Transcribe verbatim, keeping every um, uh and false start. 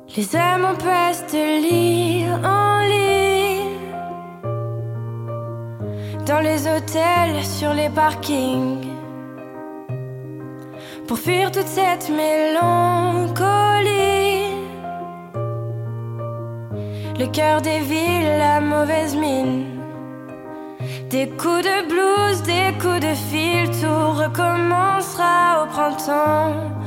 Les âmes en passe de lit en lit, dans les hôtels, sur les parkings, pour fuir toute cette mélancolie. Le cœur des villes, la mauvaise mine, des coups de blues, des coups de fil, tout recommencera au printemps.